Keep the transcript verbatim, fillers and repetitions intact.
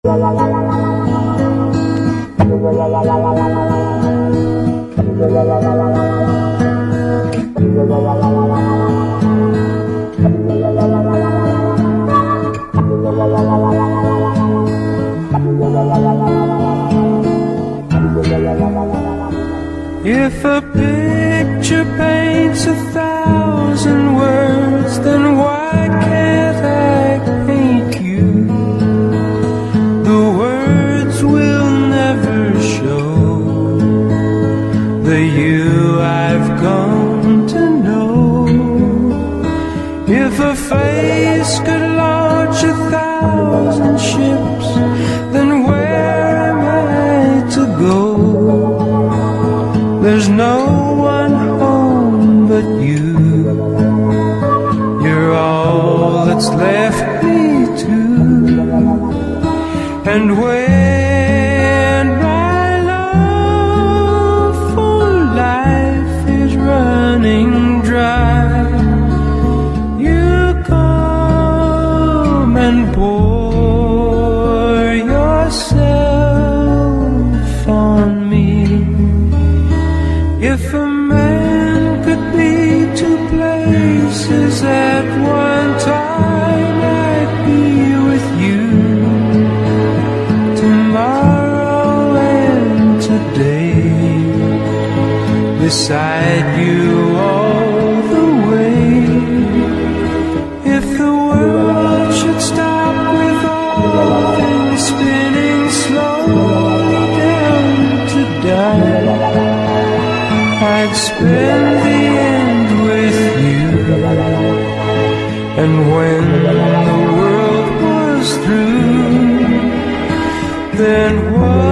If a picture paints a thousand words, then why can't I paint you? The words will never show the you I've come to know. If a face could launch a thousand ships, then where am I to go? There's no one home but you. You're all that's left me to. And when my love for life is running dry, you come and pour yourself on me. If a man could be two places at one time, I'd be with you tomorrow and today, beside you all the way. If the world should stop with all things spinning slowly down to die, I'd spend the end with you. And when the world was through, then what?